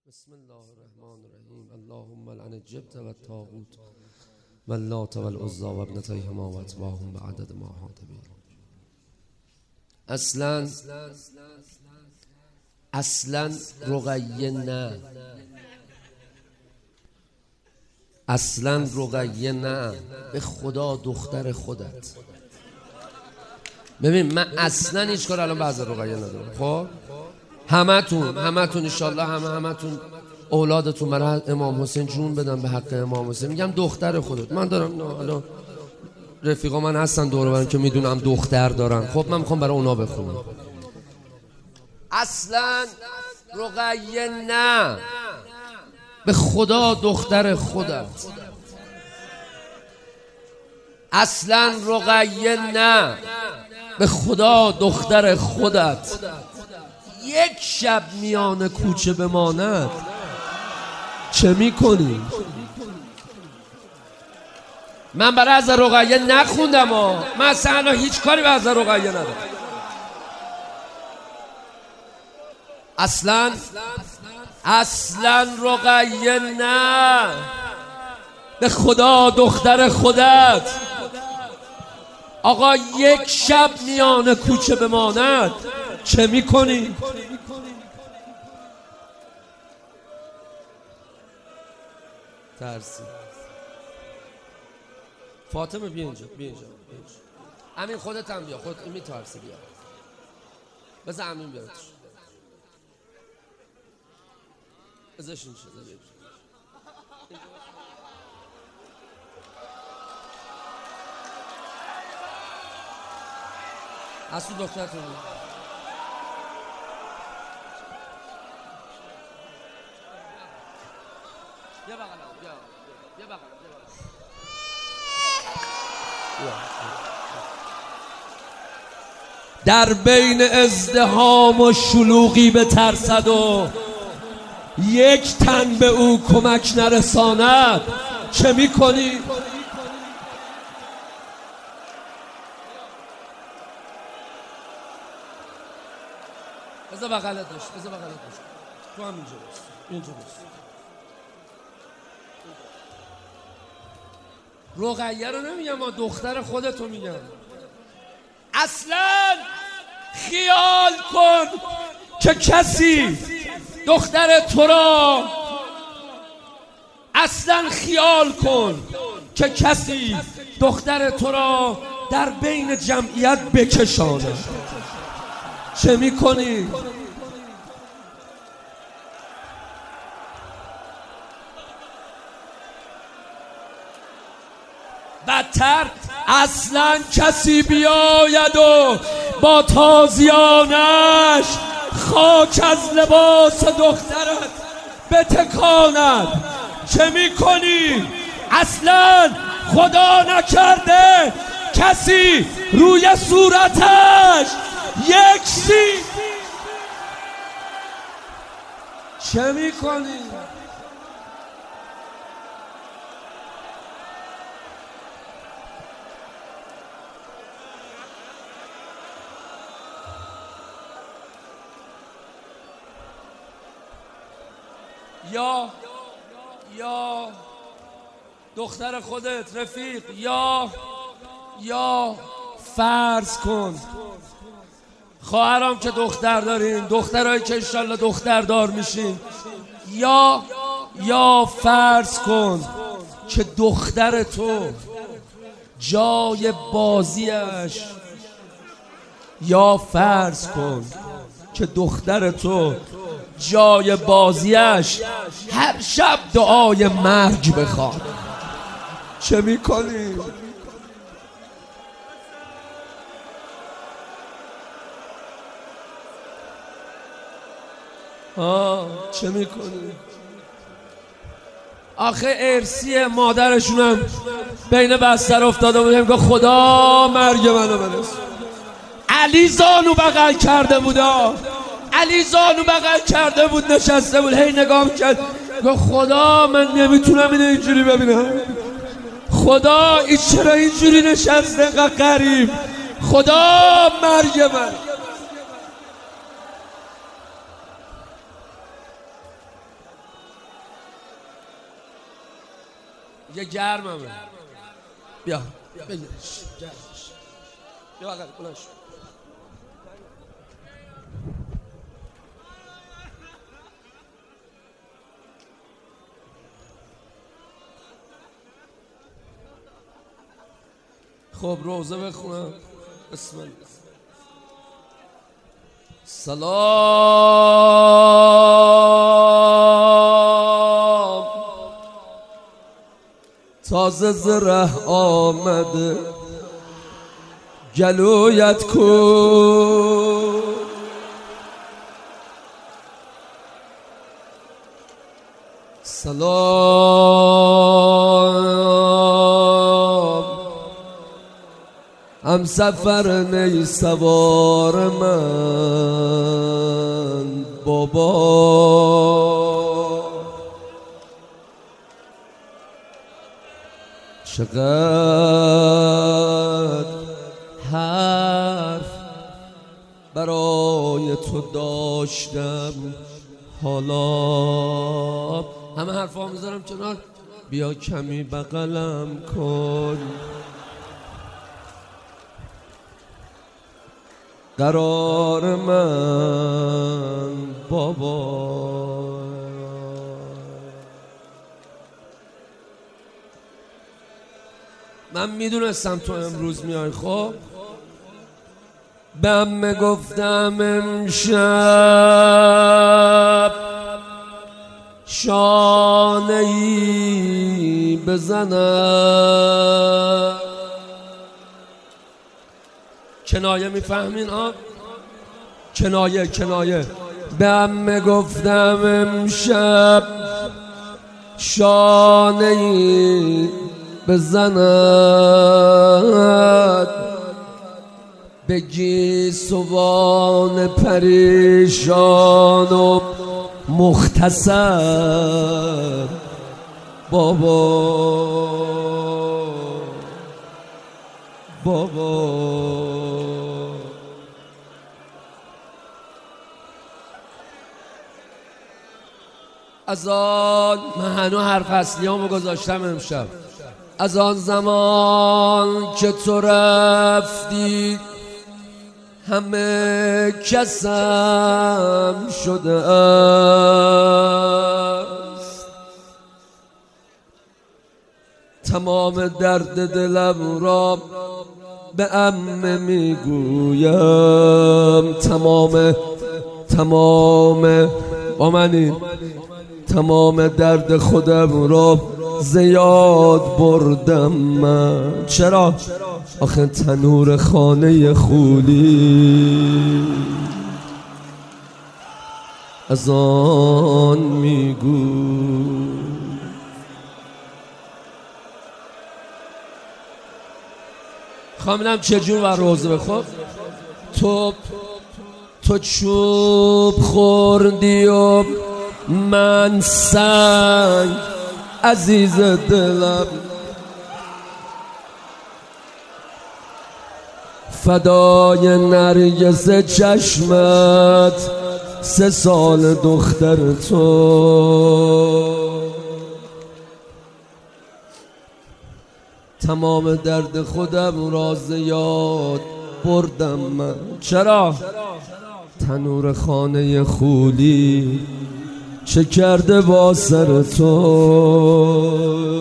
بسم الله الرحمن الرحیم. اللهم لعن الجبت و الطاغوت و اللات و العزی و ابنتیهما و اتباعهم بعدد ما احاط به. اصلا رقیه نه، اصلا رقیه نه، به خدا دختر خودت. ببین من اصلا هیچ کار الان بعض رقیه ندارم. خب همتون انشالله همتون اولادتون برای امام حسین جون بدن به حق امام حسین. میگم دختر خودت. من دارم الان رفیقا من هستن دور و برم که میدونم دختر دارن. خب من میخوام برای اونا بخونم. اصلا رقیه نه، به خدا دختر خودت. اصلا رقیه نه، به خدا دختر خودت. یک شب میان کوچه بماند چه میکنی؟ من برای از رقیه نخوندم من اصلا هیچ کاری به از رقیه ندارم. اصلا رقیه نه، به خدا دختر خودت. آقا یک شب میان کوچه بماند چه میکنی؟ ترسی. فاطمه بیا اینجا، بیا اینجا. امین خودت هم بیا، خودت میترسی بیا. بذار امین بیارتش. بذارش اینجا. اصلا دخترتون بیا بغلم، بیا بغلم. در بین ازدحام و شلوغی بترسد و یک تن به او کمک نرساند چه میکنی؟ بذار بغلت باش، تو هم اینجا باش. رقیه رو نمیگم، ما دختر خودتو میگم. اصلا خیال کن که کسی دختر تو را، اصلا خیال کن که کسی دختر تو را در بین جمعیت بکشانه چه میکنی؟ بدتر اصلا کسی بیاید و با تازیانش خاک از لباس دخترت بتکاند چه میکنی؟ اصلا خدا نکرده کسی روی صورتش یک سیب چه میکنی؟ یا دختر خودت رفیق، یا فرض کن خواهرام که دختر دارین، دخترایی که انشالله دختر دار میشین، یا فرض کن که دختر تو جای بازیش، یا فرض کن که دختر تو جای بازیش هر شب دعای مرگ بخواد چه میکنی؟ چه میکنی؟ آخه ارسی مادرشونم بین بستر افتاده بود میگه خدا مرگ منو برس. علی زانو بغل کرده بود نشسته بود هی نگاه میکرد گفت خدا من نمیتونم اینو اینجوری ببینم، خدا این چرا اینجوری نشسته اینقدر غریب، خدا مرگ من. یه گرممه. بیا بگیرش گرمش. بیا بقیل بلند شو. خب روزه بخونم. بسم الله. سلام تازه زره آمده گلویت کو سلام هم سفر نی سوار من بابا چقدر حرف برای تو داشتم حالا همه حرفا میذارم کنار بیا کمی بغلم کن قرار من بابا من میدونستم تو امروز میای خب به عمه گفتم امشب شانه ای بزنم کنایه میفهمین ها؟ کنایه به عمه گفتم امشب شانه ای بزند بگی سوان پریشان و مختصر بابا از آن من هنو حرف اصلیامو گذاشتم امشب از آن زمان که تو رفتی همه کسم شده است تمام درد دلم را به عمه میگویم تمام درد خودم را زیاد بردم من چرا؟ آخه تنور خانه خولی از آن میگو خواهم چجور و روزه بخواب تو چوب خوردی و من سنگ عزیز دلم فدای نرگس چشمت 3 سال دختر تو تمام درد خودم را زیاد بردم من چرا؟ تنور خانه خولی چه کرده با سر تو